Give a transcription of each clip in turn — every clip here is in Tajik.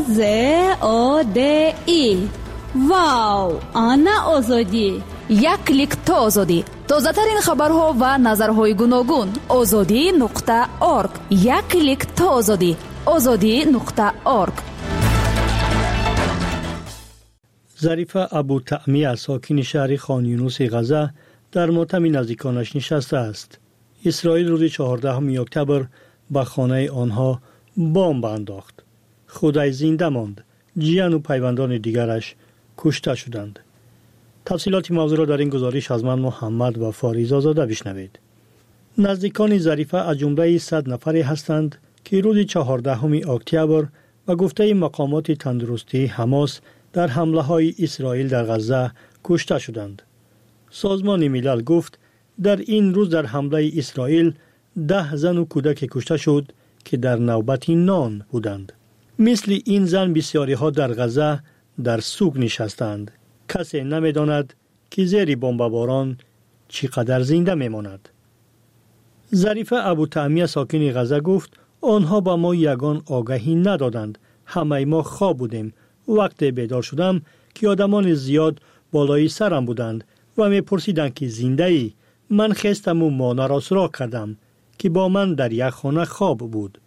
واو، آنا آزادی. یک کلیک تا آزادی. تازه‌ترین خبرها و نظرهای گوناگون. azadi.org. یک کلیک تا آزادی. azadi.org. ظریفه ابوطعمیه ساکن شهر خان یونس غزه در ماتم نزدیکانش نشسته است. اسرائیل روز 14 اکتبر به خانه آنها بمب انداخت. خدای زنده ماند. جیان و پیوندان دیگرش کشته شدند. تفصیلات موضوع را در این گزارش از من محمد و فاریزا زاده بشنوید. نزدیکان ظریفه از جمله 100 نفری هستند که روز 14 اکتبر و گفته مقامات تندرستی حماس در حمله های اسرائیل در غزه کشته شدند. سازمان ملل گفت در این روز در حمله اسرائیل 10 زن و کودک کشته شد که در نوبت نان بودند. مثل این زن بسیاری ها در غزه در سوق نشستند. کسی نمیداند که زیر بمباران چقدر زنده میماند. ظریفه ابوطعمیه ساکن غزه گفت آنها با ما یگان آگاهی ندادند. همه ما خواب بودیم. وقتی بیدار شدم که آدمان زیاد بالای سرم بودند و میپرسیدند که زنده ای. من خستم و مانه را سراغ کردم که با من در یک خانه خواب بود.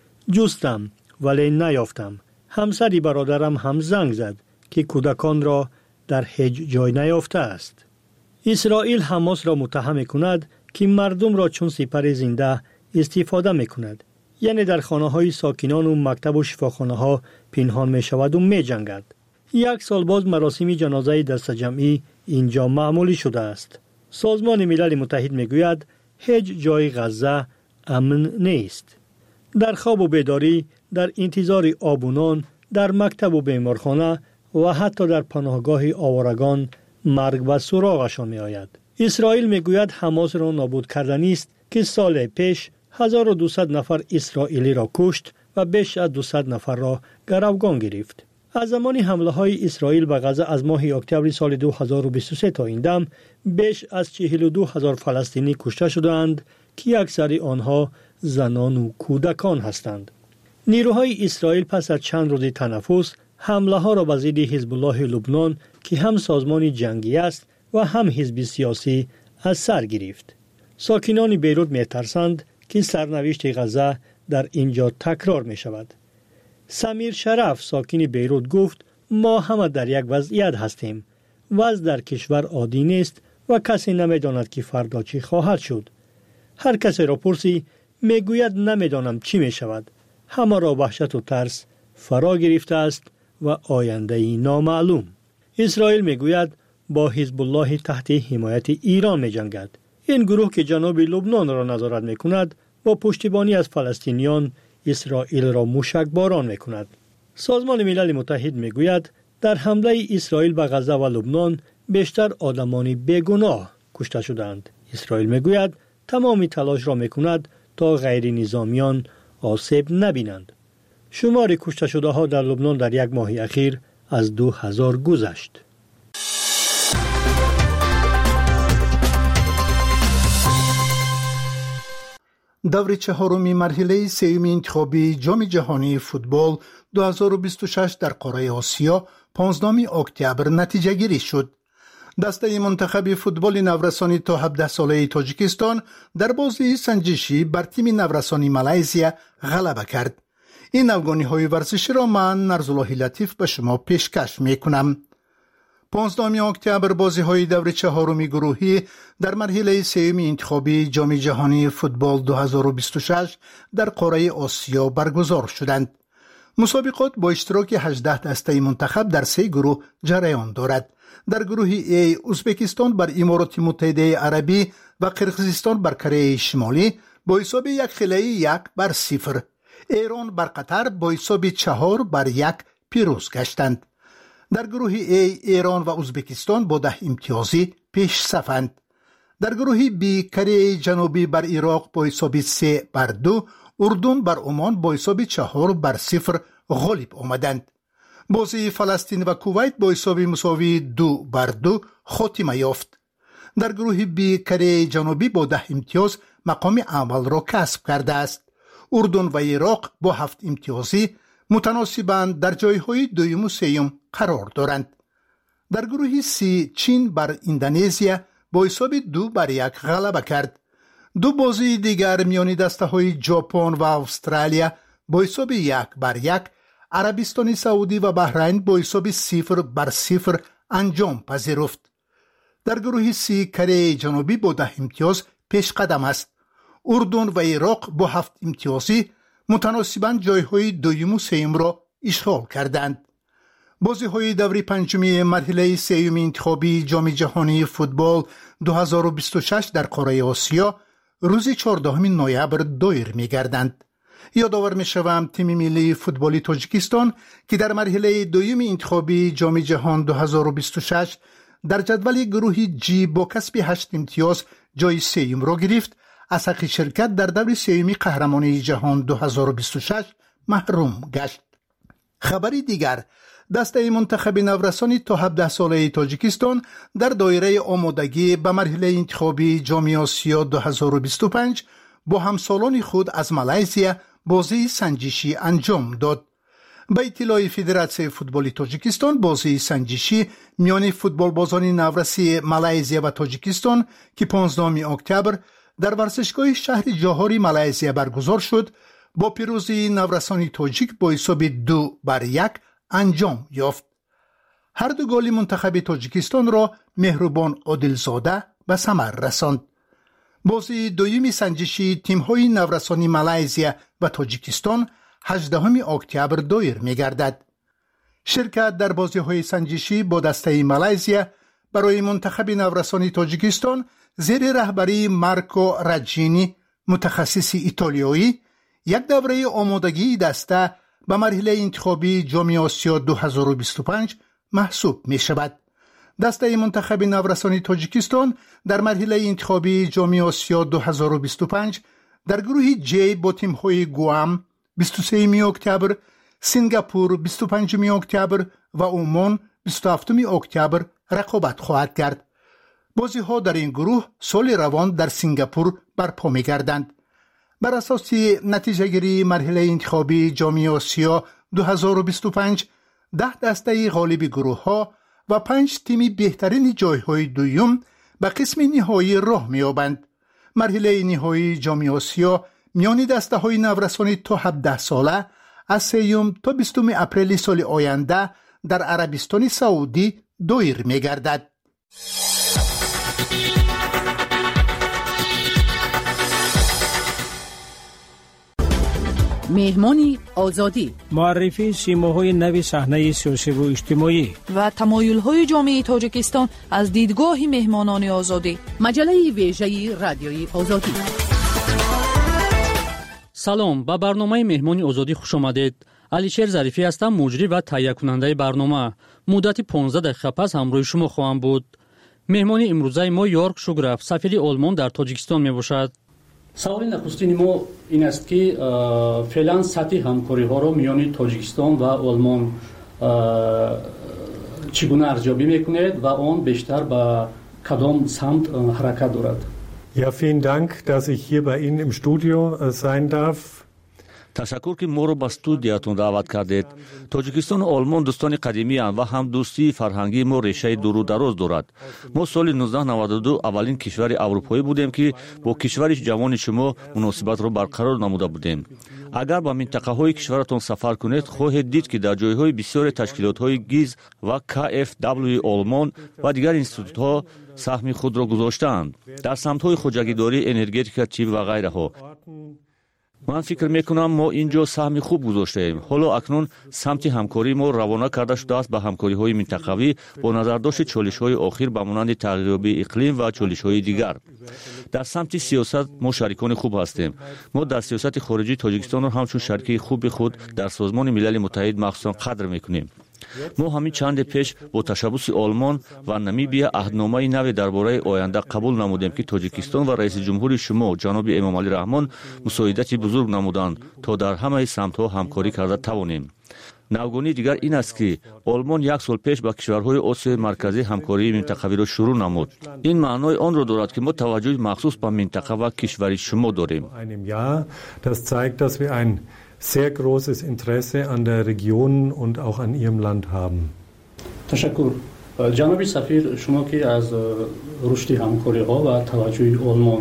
جستم ولی نیافتم. همسری برادرم هم زنگ زد که کودکان را در هیچ جای نیافته است. اسرائیل حماس را متهم می‌کند که مردم را چون سپر زنده استفاده می‌کند. یعنی در خانه‌های ساکنان و مکتب و شفاخانه‌ها پنهان می‌شود و می‌جنگد. یک سال باز مراسم جنازه دست جمعی اینجا معمولی شده است. سازمان ملل متحد می‌گوید هیچ جای غزه امن نیست. در خواب و بیداری، در انتظار آب و نان، در مکتب و بیمارخانه و حتی در پناهگاه آوارگان مرگ و سراغشان می آید. اسرائیل می گوید حماس را نابود کردن است که سال پیش 1200 نفر اسرائیلی را کشت و بیش از 200 نفر را گروگان گرفت. از زمان حمله های اسرائیل به غزه از ماه اکتبر سال 2023 تا این دم بیش از 42,000 فلسطینی کشته شدند که اکثر آنها زنان و کودکان هستند. نیروهای اسرائیل پس از چند روز تنفس حمله ها را به ضد حزب الله لبنان که هم سازمان جنگی است و هم حزب سیاسی از سر گرفت. ساکنان بیروت می ترسند که سرنوشت غزه در اینجا تکرار می شود. سمیر شرف ساکن بیروت گفت ما همه در یک وضعیت هستیم. وضع در کشور عادی نیست و کسی نمی داند که فردا چی خواهد شد. هر کسی را پرسی می گوید نمی دانم چی می شود. همه را وحشت و ترس فرا گرفته است و آینده نامعلوم. اسرائیل می گوید با حزب الله تحت حمایت ایران می جنگد. این گروه که جنوب لبنان را نظارت می کند با پشتیبانی از فلسطینیان اسرائیل را موشک باران می کند. سازمان ملل متحد می گوید در حمله اسرائیل به غزه و لبنان بیشتر آدمان بیگناه کشته شدند. اسرائیل می گوید تمام تلاش را می کند تا غیر نظامیان آسیب نبینند. شمار کشته شده ها در لبنان در یک ماه اخیر از 2000 گذشت. دور چهارمی مرحله سوم انتخابی جام جهانی فوتبال 2026 در قاره آسیا 15 اکتبر نتیجه گیری شد. دسته منتخب فوتبال نورسانی تا 17 ساله تاجیکستان در بازی سنجشی بر تیم نورسانی مالزیا غلبه کرد. این افغانی ورزشی را من نرزالله لطیف به شما پیشکش می کنم. 15 اکتبر بازی های دور چهارمی گروهی در مرحله سوم انتخابی جام جهانی فوتبال 2026 در قاره آسیا برگزار شدند. مسابقات با اشتراک 18 دسته منتخب در 3 گروه جریان دارد. در گروه A ازبکستان بر امارات متحده عربی و قرقیزستان بر کره شمالی با حساب 1-0 ایران بر قطر با حساب 4-1 پیروز گشتند. در گروه A ایران و ازبکستان با 10 امتیازی پیش صفند. در گروه B کره جنوبی بر عراق با حساب 3-2، اردن بر عمان با حساب 4-0 غالب آمدند. بازی فلسطین و کویت با حساب مساوی 2-2 خاتمه یافت. در گروه B کره جنوبی با 10 امتیاز مقام اول را کسب کرده است. اردن و عراق با 7 امتیازی متناسباً در جایهای دوم و سوم قرار دارند. در گروه سی چین بر اندونزیا با حساب 2-1 غلبه کرد. دو بازی دیگر میان دسته‌های ژاپن و استرالیا با حساب 1-1، عربستان سعودی و بحرین با حساب 0-0 انجام پذیرفت. در گروه سی کره جنوبی با 10 امتیاز پیش قدم است. اردن و عراق با 7 امتیازی متناسباً جایهای دوم و سوم را اشغال کردند. بازی‌های دور پنجمی مرحله سوم انتخابی جام جهانی فوتبال 2026 در قاره آسیا روز 14 نوامبر دایر می‌گردند. یادآور می‌شوم تیم ملی فوتبالی تاجیکستان که در مرحله دوم انتخابی جام جهان 2026 در جدول گروه جی با کسب 8 امتیاز جای سوم را گرفت، از حق شرکت در دور سوم قهرمانی جهان 2026 محروم گشت. خبری دیگر، دسته منتخب نورسانی تا 17 ساله تاجیکستان در دایره آمادگی به مرحله انتخابی جام آسیا 2025 با همسالان خود از مالزیا بازی سنجشی انجام داد. به اطلاع فدراسیون فوتبال تاجیکستان، بازی سنجشی میان فوتبال بازان نورسی مالزیا و تاجیکستان که 15 اکتبر در ورزشگاه شهر جوهری مالزیا برگزار شد، با پیروزی نورسانی تاجیک با حساب 2-1 انجام یافت. هر دو گل منتخب تاجیکستان را مهربان عادلزاده به ثمر رساند. بازی دومی سنجشی تیم‌های نورسانی مالزیا و تاجیکستان 18 اکتبر دایر می‌گردد. شرکت در بازی‌های سنجشی با دسته مالزیا برای منتخب نورسانی تاجیکستان زیر رهبری مارکو راجینی متخصص ایتالیایی یک دوره آمادگی دسته به مرحله انتخابی جام آسیا 2025 محسوب می شود. دسته منتخب نورسانی تاجیکستان در مرحله انتخابی جام آسیا 2025 در گروه جی با تیم‌های گوام 23 اکتبر، سنگاپور 25 اکتبر و عمان 27 اکتبر رقابت خواهد کرد. بازی‌ها در این گروه سال روان در سنگاپور برپا می‌گردند. بر اساس نتیجه گیری مرحله انتخابی جام آسیا 2025 10 دسته غالب گروه ها و 5 تیم بهترین جایهای دوم به قسم نهایی راه می‌یابند. مرحله نهایی جام آسیا میان دسته های نورسانی تا 17 ساله از 3 تا 20 اپریل سال آینده در عربستان سعودی دایر می‌گردد. مهمانی آزادی، معرفی سیماهای نو صحنه سیاسی و اجتماعی و تمایل‌های جامعه تاجیکستان از دیدگاه مهمانان آزادی. مجله ویژه رادیوی آزادی. سلام، به برنامه مهمانی آزادی خوش آمدید. علیشیر ظریفی هستم، مجری و تهیه کننده برنامه. مدت 15 دقیقه پس همراه شما خواهم بود. مهمانی امروزه ما یورک شوگرف، سفیر آلمان در تاجیکستان می باشد. سوال نخستین ما این است که فعلا سطح همکاری ها را میان تاجیکستان و آلمان چگونه ارزیابی میکنید و آن بیشتر به کدام سمت حرکت دارد؟ Ja, vielen Dank, dass ich hier bei Ihnen im Studio sein darf. تشکر که ما رو به استودیوتون دعوت کردید. تاجیکستان و آلمان دوستان قدیمی اند و هم دوستی فرهنگی ما ریشه دور و دراز دارد. ما سال 1992 اولین کشور اروپایی بودیم که با کشور جوان شما مناسبت رو برقرار نموده بودیم. اگر به منطقه های کشورتون سفر کنید خواهید دید که در جایهای بسیار تشکیلات های گیز و KfW آلمان و دیگر انستیتوت ها سهم خود را گذاشتند در سمت های خودجگیداری، انرژتیک، طب و غیره ها. من فکر میکنم ما اینجا سهم خوب گذاشته ایم. حالا اکنون سمت همکاری ما روانه کرده شده است به همکاری های منطقوی با نظرداشت چالش های اخیر به مانند تغییریابی اقلیم و چالش های دیگر. در سمت سیاست ما شریکان خوب هستیم. ما در سیاست خارجی تاجیکستان را همچون شریک خوب خود در سازمان ملل متحد مخصوصا قدر میکنیم. ما همین چند پیش با تشبث آلمان و نمیبیا عهدنامه نو درباره آینده قبول نمودیم که تاجیکستان و رئیس جمهور شما جناب امام علی رحمان مساعدت بزرگ نمودند تا در همه سمت‌ها همکاری کرده توانیم. نوگانی دیگر این است که آلمان یک سال پیش با کشورهای آسیای مرکزی همکاری منطقوی را شروع نمود. این معنای آن را دارد که ما توجه مخصوص به منطقه و کشور شما داریم. Das zeigt, dass wir ein sehr großes Interesse an der Region und auch an ihrem Land haben. تشکر. جناب سفیر، شما که از رشد همکاری‌ها و توجه آلمان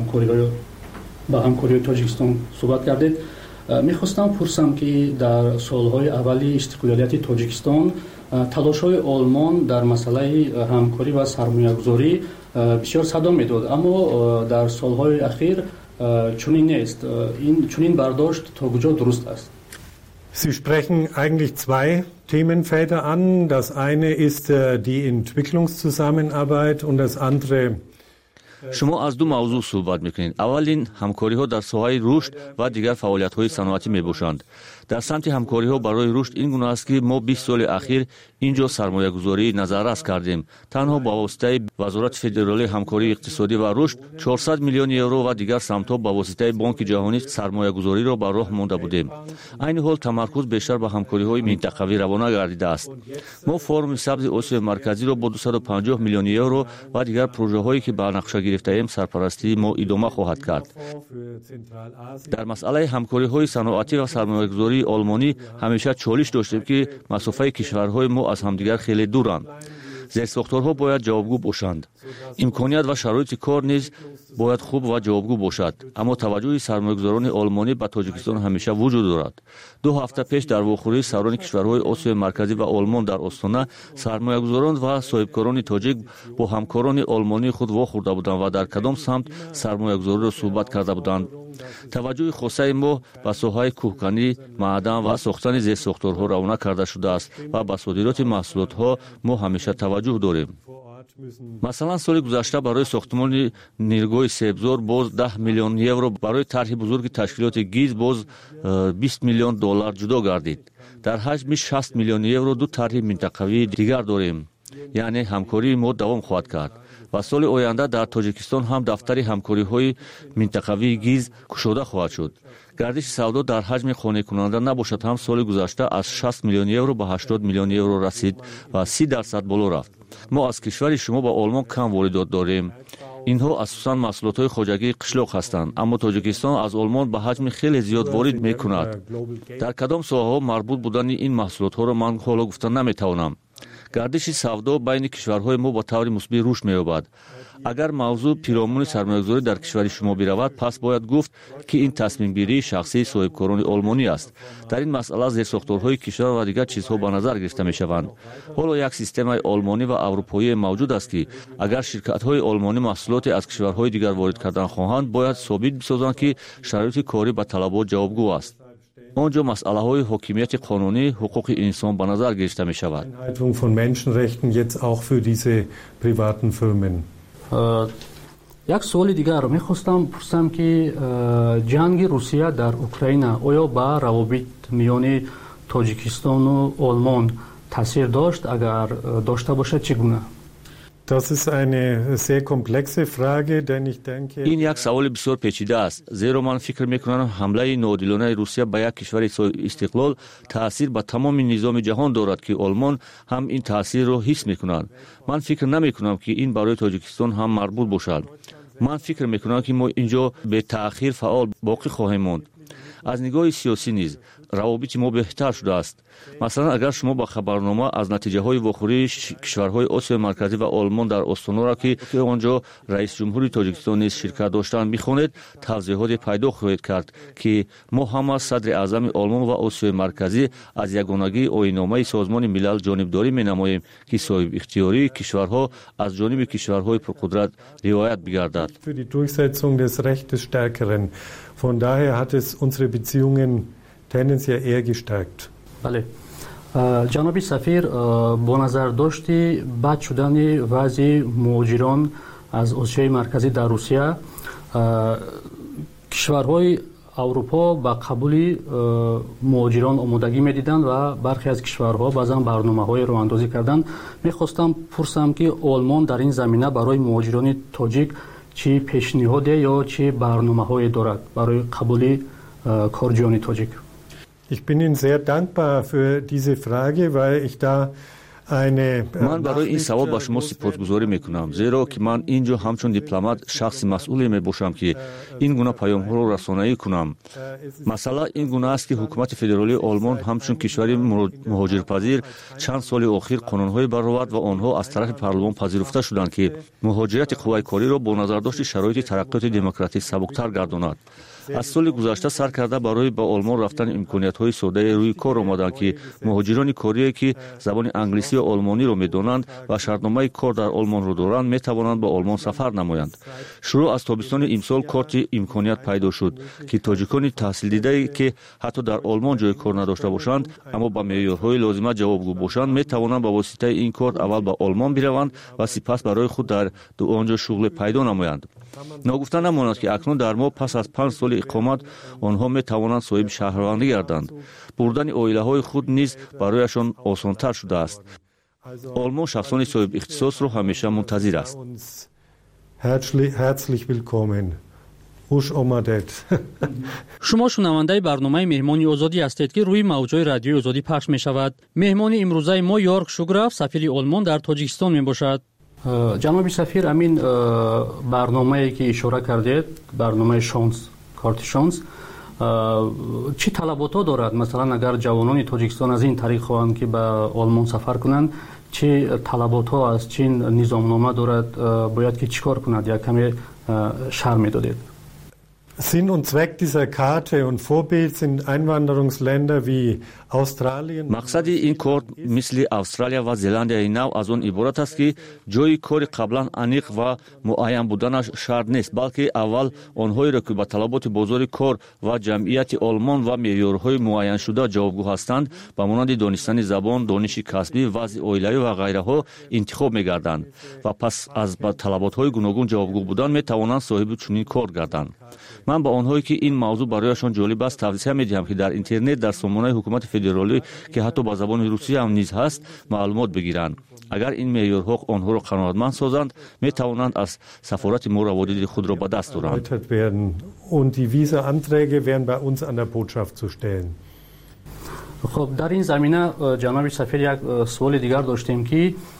به همکاری تاجیکستان صحبت کردید. می‌خواستم پرسم که در سالهای اولی استقلالیت تاجیکستان تلاش‌های آلمان در مسئله همکاری و سرمایه‌گذاری بسیار صدا می‌داد، اما در سالهای اخیر چنین نیست. چنین برداشت تا کجا درست است؟ Sie sprechen eigentlich zwei Themenfelder an. Das eine ist die Entwicklungszusammenarbeit und das andere شما از دو موضوع صحبت میکنید. اولین همکاری‌ها در ساحه رشد و دیگر فعالیت‌های صنعتی میباشند. در سمت همکاری‌ها برای رشد این گونه است که ما 20 سال اخیر اینجا سرمایه‌گذاری نظارت کردیم. تنها با واسطه وزارت فدرالی همکاری اقتصادی و رشد 400 میلیون یورو و دیگر سمت‌ها با واسطه بانک جهانی سرمایه‌گذاری را بر راه مانده بودیم. این حال تمرکز بیشتر به همکاری‌های منطقوی روانه گردیده است. ما فرم سبز آسیای مرکزی را با 250 میلیون یورو و دیگر پروژه‌هایی که به نقشه گرفته ایم سرپرستی ما ادامه خواهد کرد. در مسئله همکاری‌های صنعتی و سرمایه‌گذاری آلمانی همیشه چالش داشتیم که مسافه کشورهای ما از همدیگر خیلی دورند. زیرساختارها باید جوابگو باشند. امکانیت و شرایط کار نیز باید خوب و جوابگو باشد. اما توجه سرمایه‌گذاران آلمانی به تاجیکستان همیشه وجود دارد. 2 هفته پیش در واخوری سران کشورهای آسیای مرکزی و آلمان در آستانه سرمایه‌گذاران و صاحبکاران تاجیک با همکاران آلمانی خود واخورده بودند و در کدام سمت سرمایه‌گذاری را صحبت کرده بودند. توجه خاصه ما به ساحه کوهکنی، معدن و ساختن زیرساختارها روانه کرده شده است و به صادرات محصولات‌ها ما همیشه توجه داریم. مثلا سال گذشته برای ساختمان نیرگاه سبزار باز 10 میلیون یورو، برای طرح بزرگ تشکیلات گیز باز 20 میلیون دلار جدا گردید. در حجم 60 میلیون یورو دو طرح منطقوی دیگر داریم. یعنی همکاری ما دوام خواهد کرد. و سال آینده در تاجیکستان هم دفتر همکاری‌های منطقوی گیز گشوده خواهد شد. گردش سودا در حجم قانع کننده نباشد هم سال گذشته از 60 میلیون یورو به 80 میلیون یورو رسید و 30% بالا رفت. ما از کشور شما به آلمان کم واردات داریم. اینها اساساً محصولات خواجگی قشلاق هستند، اما تاجیکستان از آلمان به حجم خیلی زیاد وارد می‌کند. در کدام ساحه‌ها مربوط بودن این محصولات‌ها را من حالا گفتن نمی‌توانم. گردش سودا بین کشورهای ما با طور مثبت رشد می‌یابد. اگر موضوع پیرامون سرمایه‌گذاری در کشور شما برود، پس باید گفت که این تصمیم گیری شخصی صاحبکاران آلمانی است. در این مسئله زیرساختارهای کشور و دیگر چیزها به نظر گرفته می‌شوند. حالا یک سیستم آلمانی و اروپایی موجود است که اگر شرکت‌های آلمانی محصولات از کشورهای دیگر وارد کردن خواهند، باید ثابت بسازند که شرایط کاری به طلبات جوابگو است. آنجا مسئله های حاکمیت قانونی، حقوق انسان به نظر گرفته می شود. یک سوال دیگر می خواستم پرسم که جنگ روسیه در اوکراین آیا به روابط میان تاجیکستان و آلمان تاثیر داشت؟ اگر داشته باشد چگونه؟ این یک سوال بسیار پیچیده است، زیرا من فکر میکنم حمله ناعادلانه روسیه به یک کشور استقلال تاثیر به تمام نظام جهان دارد که آلمان هم این تاثیر را حس میکنند. من فکر نمیکنم که این برای تاجیکستان هم مربوط باشد. من فکر میکنم که ما اینجا به تأخیر فعال باقی خواهیم ماند. از نگاه سیاسی نیز روابط ما بهتر شده است. مثلا اگر شما با خبرنامه از نتیجه های واخوری کشورهای آسیای مرکزی و آلمان در آستانه را که آنجا رئیس جمهوری تاجیکستان نیز شرکت داشتند میخوانید، توضیحات پیدا خواهید کرد که ما هم از صدر اعظم آلمان و آسیای مرکزی از یگانگی آیین‌نامه سازمان ملل جانبداری مینماییم که صاحب اختیاری کشورها از جانب کشورهای پرقدرت روایت بگردد. Von daher hat es unsere Beziehungen tendenziell eher gestärkt. بله. جناب سفیر، با نظر داشتی بد شدن وضع مهاجران از آسیای مرکزی در روسیه، کشورهای اروپا با قبول مهاجران آمادگی می‌دیدند و برخی از کشورها بعضا برنامه‌های راه‌اندازی کردند. می‌خواستم پرسم که آلمان در این زمینه برای مهاجران تاجیک چه پیشنهاد یا چه برنامه‌هایی دارد برای قبول کارجویان تاجیک؟ Ich bin Ihnen sehr dankbar für diese Frage, weil ich da ман барои ин савол ба шумо сипосгузорӣ мекунам, зеро ки ман ин ҷо ҳамчун дипломат шахси масъуле мебошам ки ин гуна паёмҳоро расонаӣ кунам. Масъала ин гуна аст ки ҳукумати федералии Олмон ҳамчун кишвари муҳоҷирпазир чанд соли охир қонунҳое баровард ва онҳо аз тарафи парлумон пазируфта шуданд ки муҳоҷирати қувваи кориро бо назардошти шароити тараққиёти демократӣ сабуктар гардонад. аз соли гузашта сар карда барои ба Олмон рафтани имкониятҳои соддаи рӯи кор омаданд ки муҳоҷирони корие ки забони англисӣ ва олмониро медонанд ва шартномаи кор дар Олмонро доранд метавонанд ба Олмон сафар намоянд. Шурӯъ аз тобистони имсол корти имконият пайдо шуд ки тоҷикони таҳсилдидае ки ҳатто дар Олмон ҷои кор надошта бошанд, аммо ба меъёрҳои лозима ҷавобгӯ бошанд, метавонанд ба воситаи ин корт аввал ба Олмон бираванд ва сипас барои худ дар онҷо шуғле пайдо намоянд. Ногуфта намонад ки акнун дар мо пас аз 5 соли иқомат онҳо метавонанд соҳиби шаҳрвандӣ гарданд. Бурдани оилаҳои худ низ барояшон осонтар шудааст. Олмон шахсони соҳиби ихтисосро ҳамеша мунтазир аст. Herzlich willkommen. Hush omadet. шумо шунавандаи барномаи меҳмони озодӣ ҳастед ки рӯи мавҷҳои радиои озодӣ пахш мешавад. меҳмони имрӯзаи мо Йорк Шуграф, сафири Олмон дар Тоҷикистон мебошад. ҷаноби сафир, амин барномае ки ишора кардед, барномаи шонс, корти шонс, чӣ талабото дорад? Масалан, агар ҷавонони Тоҷикистон аз ин тариқ хоҳанд ки ба Олмон сафар кунанд, чӣ талаботҳо аст, чӣ низомнома дорад, бояд ки чӣ кор кунад? Як каме шарҳ медодед. Sinn und Zweck dieser Karte und Vorbild sind Einwanderungsländer wie Australien. Мақсади ин кор мисли Австралия ва Зеландияи нав аз он иборат аст ки ҷои кори қаблан аниқ ва муайян буданаш шарт нест, балки аввал онҳоеро ки ба талаботи бозори кор ва ҷамъияти Олмон ва меъёрҳои муайяншуда ҷавобгӯ ҳастанд, ба монанди донистани забон, дониши касбӣ, вазъи оилавӣ ва ғайраҳо интихоб мегарданд ва пас аз ба талаботҳои гуногун ҷавобгӯ будан метавонанд соҳиби чунин кор гарданд. ман ба онҳое ки ин мавзӯъ барояшон ҷолиб аст тавсия медиҳам ки дар интернет дар сомонаи ҳукумати федералӣ ки ҳатто ба забони русӣ ҳам низ ҳаст маълумот бигиранд. агар ин меъёрҳо онҳоро қаноатманд созанд, метавонанд аз сафорати мо раводиди худро ба даст оранд. Und die Visa-Anträge wären bei uns an der Botschaft zu stellen. خب در این زمینه جناب سفیر یک سوال دیگر داشتیم که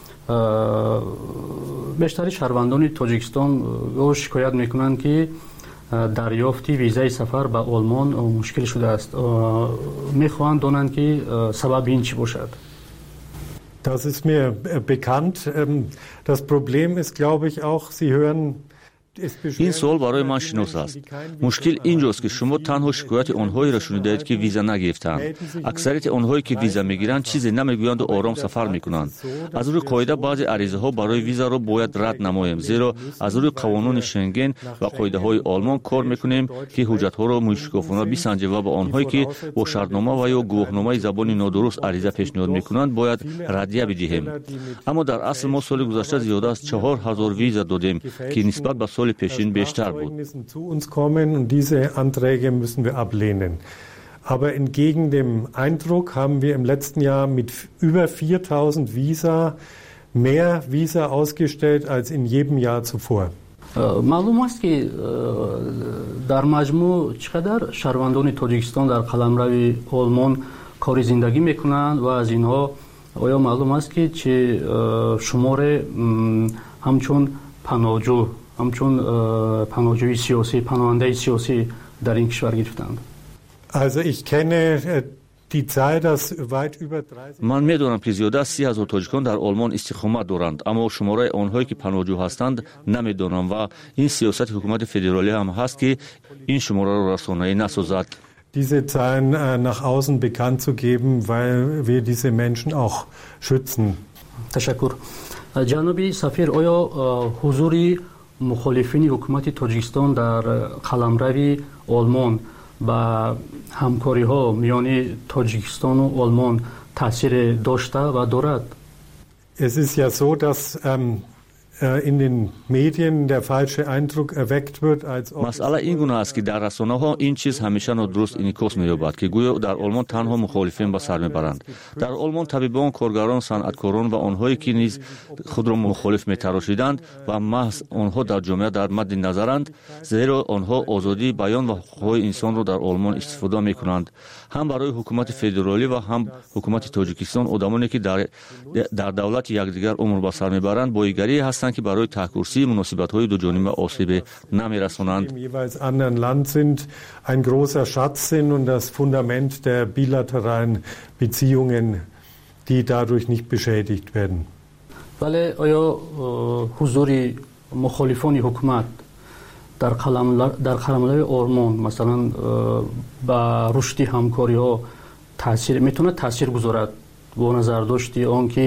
بیشتر شهروندان تاجیکستان شکایت میکنند که دریافت ویزای سفر به آلمان مشکل شده است. میخواهند دانند که سبب این چی باشد. Das ist mir bekannt. Das Problem ist, glaube ich, auch, Sie hören ин суол барои ман шинос аст. мушкил ин ҷост ки шумо танҳо шикояти онҳоеро шунидаед ки виза нагирифтанд. аксарияти онҳое ки виза мегиранд чизе намегӯянду ором сафар мекунанд. аз рӯи қоида баъзе аризаҳо барои визаро бояд рад намоем, зеро аз рӯи қонуни Шенген ва қоидаҳои Олмон кор мекунем ки ҳуҷҷатҳоро мушкофона бисанҷем ва ба онҳое ки бо шартнома ва ё гувоҳномаи забони нодуруст ариза пешниҳод мекунанд бояд раддия бидиҳем. аммо дар асл мо соли гузашта зиёда аз 4000 виза додем ки нисбат ба solle Peschin bestar بود. Zu uns kommen und diese Anträge müssen wir ablehnen. Aber entgegen dem Eindruck haben wir im letzten Jahr mit über 4000 Visa mehr Visa ausgestellt als in jedem Jahr zuvor. معلوم است که در مجموع چقدر شهروندان تاجیکستان در قلمرو آلمان کار زندگی میکنند و از اینها آیا معلوم است که چه شمار همچون پناهجو همچون پناهجوی سیاسی، پناهنده سیاسی در این کشور گرفتند. Also ich kenne die Zahl, dass weit über 30 من میدونم که زیاده از 30,000 تاجیکان در آلمان استقامت دارند، اما شماره آنهایی که پناهجو هستند نمیدونم و این سیاست حکومت فدرالی هم هست که این شماره را رسانه‌ای نسازد. Diese Zahlen nach außen bekannt zu geben, weil wir diese Menschen auch schützen. تشکر. جناب سفیر، آیا حضور مخالفین حکومت تاجیکستان در قلمرو آلمان با همکاری ها میان تاجیکستان و آلمان تاثیر داشته و دارد؟ Es ist ja so, dass in den Medien der falsche Eindruck erweckt wird, als ob масъала ин гуна аст ки дар расонаҳо ин чиз ҳамеша нодуруст инъикос меёбад ки гӯё дар олмон танҳо мухолифин ба сар мебаранд. дар олмон табибон, коргарон, санъаткорон ва онҳое ки низ худро мухолиф метарошиданд ва маҳз онҳо дар ҷомеа дар мадди назаранд, зеро онҳо озодии баён ва ҳуқуқҳои инсонро дар олмон истифода мекунанд. ҳам барои ҳукумати федералӣ ва ҳам ҳукумати Тоҷикистон одамоне ки дар давлати якдигар умр ба сар мебаранд боигарие ҳастанд ки барои таҳкурсии муносибатҳои дуҷониба осебе намерасонанд. im jeweils anderen Land sind, ein großer Schatz sind und das Fundament der bilateralen Beziehungen, die dadurch nicht beschädigt werden. ولی آیا حضور مخالفان حکومت در قلمرو آلمان مثلا با رشد همکاری ها میتونه تاثیر گذارد با نظر داشتی آن که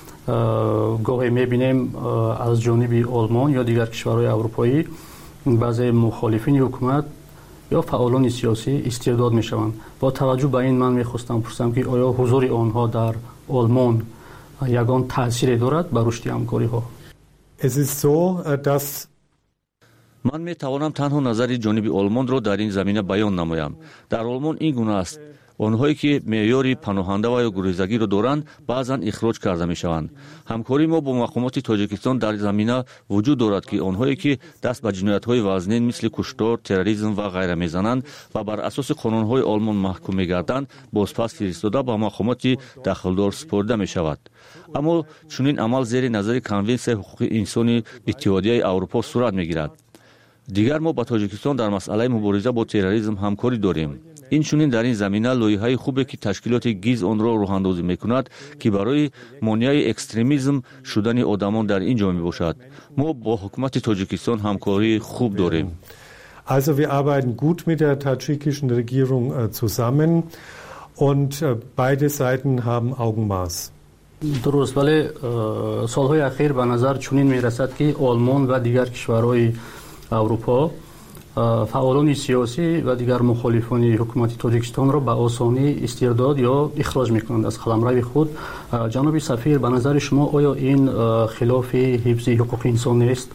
گاهی میبینیم از جانب آلمان یا دیگر کشورهای اروپایی بعضی مخالفین حکومت یا فعالان سیاسی استرداد میشوند. با توجه به این من میخواستم پرسم که آیا حضور آنها در آلمان یگان تاثیر دارد بر رشد همکاری ها؟ Es ist so, dass ман метавонам танҳо назари ҷониби олмонро дар ин замина баён намоям. дар олмон ин гуна аст: онҳое ки меъёри паноҳанда ва ё гурезагиро доранд баъзан ихроҷ карда мешаванд. ҳамкории мо бо мақомоти Тоҷикистон дар замина вуҷуд дорад ки онҳое ки даст ба ҷиноятҳои вазнин мисли куштор, терроризм ва ғайра мезананд ва бар асоси қонунҳои олмон маҳкум мегарданд, бозпас фиристода ба мақомоти дахлдор супорида мешавад. аммо чунин амал зери назари конвенсияи ҳуқуқи инсони иттиҳодияи аврупо сурат мегирад. дигар мо ба Тоҷикистон дар масъалаи мубориза бо терроризм ҳамкорӣ дорем. инчунин дар ин замина лоиҳаи хубе ки ташкилоти ГИЗ онро роҳандозӣ мекунад ки барои монеаи экстремизм шудани одамон дар ин ҷо мебошад. мо бо ҳукумати Тоҷикистон ҳамкории хуб дорем. Also wir arbeiten gut mit der tadschikischen Regierung zusammen und beide Seiten haben Augenmaß. درست، ولی سالهای اخیر به نظر چنین میرسد که آلمان و دیگر کشورهای اروپا فعالان سیاسی و دیگر مخالفان حکومت تاجیکستان را به آسانی استرداد یا اخراج میکنند از قلمرو خود. جناب سفیر، به نظر شما آیا این خلاف حفظ حقوق انسان نیست؟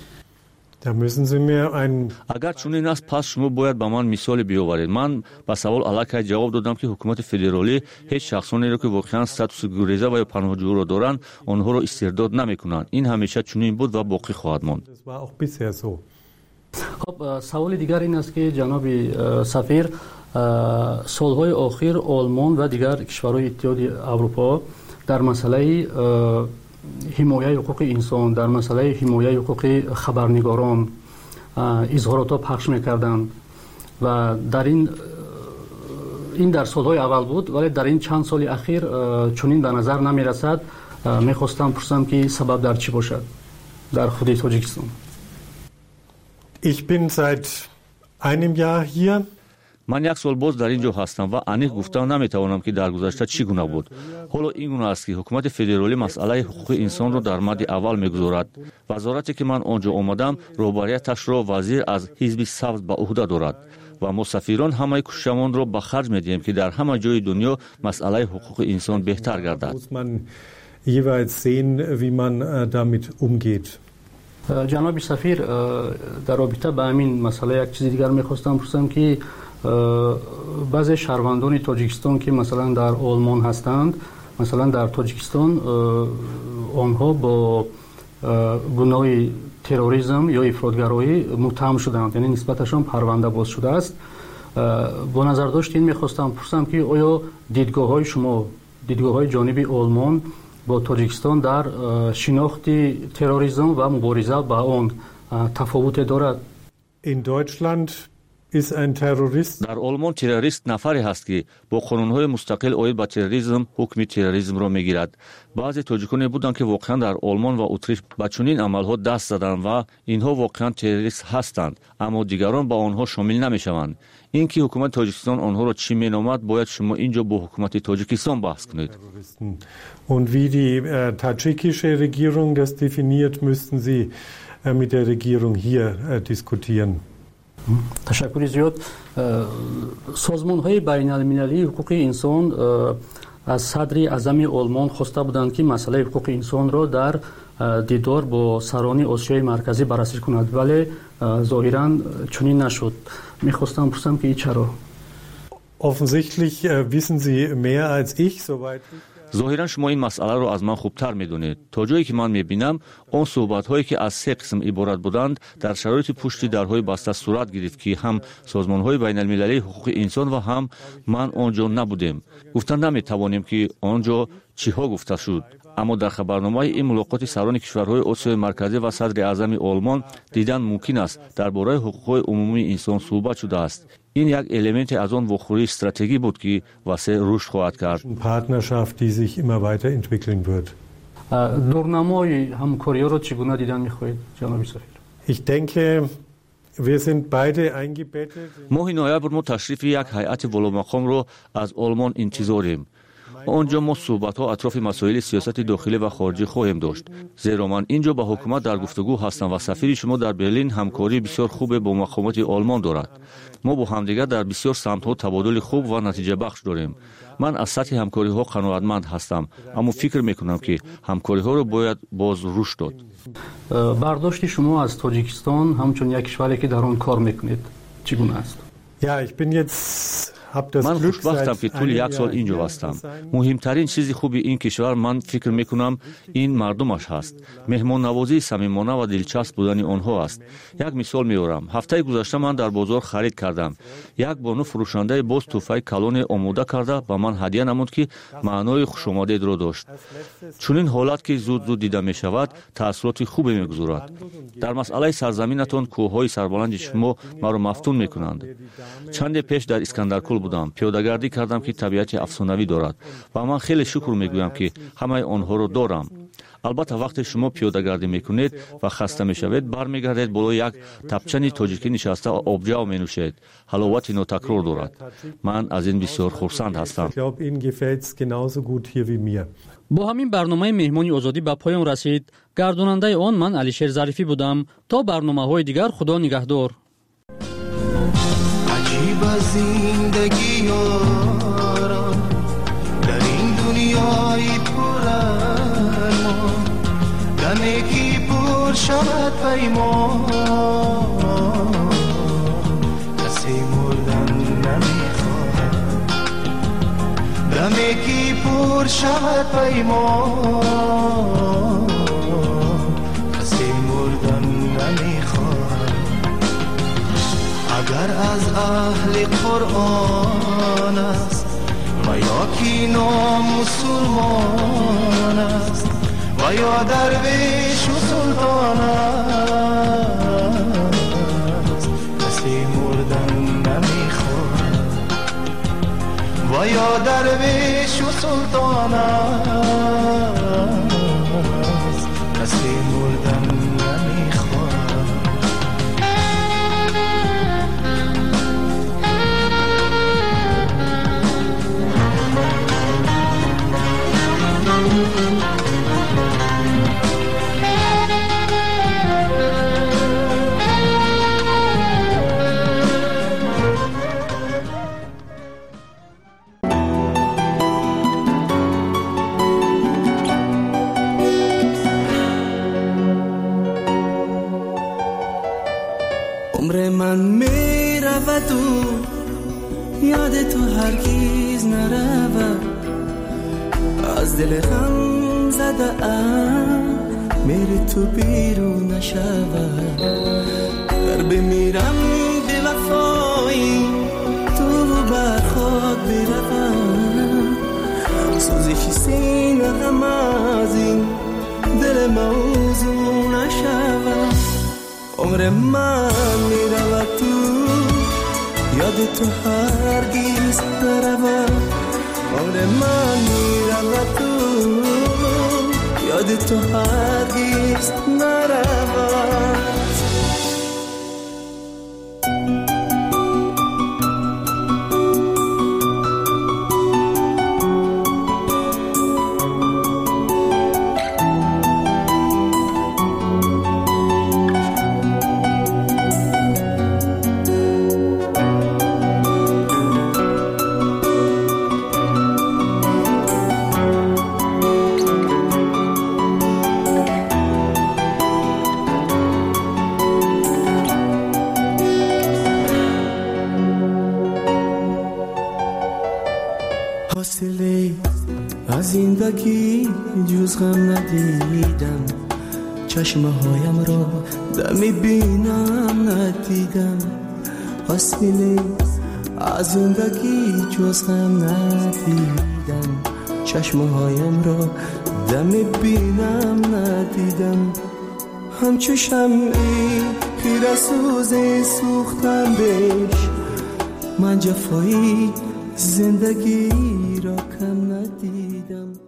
агар чунин аст, пас шумо бояд ба ман мисоле биёваред. ман ба савол аллакай ҷавоб додам ки ҳукумати федералӣ ҳеҷ шахсонеро ки воқеан статуси гуреза ва ё паноҳҷӯро доранд онҳоро истирдод намекунанд. ин ҳамеша чунин буд ва боқӣ хоҳад монд. خب سوال دیگر این است که جناب سفیر، سالهای آخر آلمان و دیگر کشورهای اتحادیه اروپا در مسئله حمایت حقوق انسان، در مسئله حمایت حقوق خبرنگاران اظهارات پخش میکردند و در این در سالهای اول بود، ولی در این چند سال اخیر چنین به نظر نمیرسد. میخواستم پرسم که سبب در چی باشد در خود تاجیکستان؟ Ich bin seit einem Jahr hier. ман як сол боз дар ин ҷо ҳастам ва аниқ гуфтан наметавонам ки дар гузашта чӣ гуна буд. ҳоло ин гуна аст ки ҳукумати федералӣ масъалаи ҳуқуқи инсонро дар мадди аввал мегузорад. вазорате ки ман он ҷо омадам роҳбарияташро вазир аз ҳизби сабз ба уҳда дорад ва мо сафирон ҳамаи кӯшишамонро ба харҷ медиҳем ки дар ҳама ҷои дунё масъалаи ҳуқуқи инсон беҳтар гардад. jeweils sehen, wie man damit umgeht. جناب سفیر، در رابطه با همین مسئله یک چیز دیگر میخواستم پرسم که بعضی شهروندان تاجیکستان که مثلا در آلمان هستند، مثلا در تاجیکستان آنها با گناه تروریسم یا افراطگرایی متهم شدند، یعنی نسبتشان پرونده باز شده است. با نظر داشتین میخواستم پرسم که آیا دیدگاه های شما، دیدگاه های جانب آلمان با تاجیکستان در شناخت تروریسم و مبارزه با آن تفاوت دارد؟ In Deutschland ist ein Terrorist. در آلمان تروریست نفری هست که با قانون‌های مستقل آید با تروریسم حکم تروریسم را میگیرد. بعضی تاجیکان بودند که واقعا در آلمان و اتریش با چنین عملها دست زدند و اینها واقعا تروریست هستند، اما دیگران با آنها شامل نمیشوند. اینکه حکومت تاجیکستان آنها را چی مینامد باید شما اینجا با حکومت تاجیکستان بحث کنید. Und wie die tadschikische Regierung das definiert, müssten Sie mit der Regierung hier diskutieren. تشکر زیاد. سازمان های بین المللی حقوق انسان از صدر اعظم آلمان خواسته بودند که مسئله حقوق انسان را در دیدار با سران آسیای مرکزی بررسی کند، ولی ظاهراً چنین نشد. میخواستم پرسم که چرا؟ Offensichtlich wissen Sie mehr als ich, soweit ظاهرا شما این مسئله رو از من خوبتر میدونید. تا جایی که من میبینم اون صحبت‌هایی که از 3 قسم عبارت بودند در شرایط پشت درهای بسته صورت گرفت که هم سازمان‌های بین‌المللی حقوق انسان و هم من آنجا نبودیم. گفتن نمیتوانیم که آنجا چیها گفته شد. اما در خبرنامه این ملاقات سران کشورهای آسیای مرکزی و صدر اعظم آلمان دیدن ممکن است درباره حقوق عمومی انسان صحبت شده است. این یک الیمنت از آن واخوری استراتژی بود که واسه رشد خواهد کرد. Partnerschaft, die sich immer weiterentwickeln wird. دورنمای همکاری رو چگونه دیدن می‌خواهید جناب سفیر؟ Ich denke, wir sind beide eingebettet. ماه نوامبر ما تشریف یک هیئت والامقام رو از آلمان انتظاریم. آنجا ما صحبت‌ها اطراف مسائل سیاست داخلی و خارجی خواهیم داشت. زیرا من اینجا با حکومت در گفتگو هستم و سفیر شما در برلین همکاری بسیار خوب با مقامات آلمان دارد. ما با همدیگر در بسیار سمت‌ها تبادل خوب و نتیجه بخش داریم. من از سطح همکاری‌ها قناعتمند هستم، اما فکر می‌کنم که همکاری‌ها را باید باز رشد داد. برداشت شما از تاجیکستان همچون یک کشوری که در آن کار می‌کنید چگونه است؟ Ja, ich bin jetzt من خوشبختم که طول یک سال اینجا هستم. مهمترین چیز خوبی این کشور من فکر میکنم این مردمش هست. مهمان نوازی صمیمانه و دلچسب بودن آنها است. یک مثال میارم. هفته گذشته من در بازار خرید کردم. یک بانو فروشنده باز تحفه کلون آماده کرده و من هدیه نمود که معنای خوشامدید را داشت. چون این حالت که زود دیده می شود تاثیرات خوبی میگذارد. در مسئله سرزمینتان کوههای سربلند شما مرا مفتون میکنند. چند پیش در اسکندرکل بودم. پیاده‌گردی کردم که طبیعت افسانه‌ای دارد و من خیلی شکر میگویم که همه آنها را دارم. البته وقتی شما پیاده‌گردی میکنید و خسته میشوید برمیگردید بالای یک تپچنی تاجیکی نشسته و آبجو مینوشید. حلاوت ناتکرار دارد. من از این بسیار خرسند هستم. با همین برنامه مهمانی آزادی به پایان رسید. گرداننده آن من علیشیر ظریفی بودم. تا برنامه‌های دیگر خدا نگهدار. عجیب زندگی یارا در این دنیای پر ارمان دمی که پر شود پیمان کسی مردن نمیخواد دمی که پر شود پیمان کسی مردن نمیخواد اگر از اهل قرآن است و یا کی نامسلمان است و یا درویش و سلطان است کسی مردن نمیخواد و یا درویش و سلطان است کسی مردن نمیخواد عمر من می رود و یاد تو هرگیز نرود از دل غم زده ام میری تو بیرون نشود در بمیرم به وفایی تو بر خود بروم سوزش سینه غم از این دل موضوع نشود عمر من میرود تو یاد تو هرگیز نرود عمر من میرود تو یاد تو هرگیز نرود زندگی جز غم ندیدم، چشمه هایم را دمی بینم ندیدم، حاصلی از زندگی جز غم ندیدم، چشمه هایم را دمی بینم ندیدم. همچو شمعی خیره سوزی سوختم بهش، من جفایی زندگی را کم ندیدم.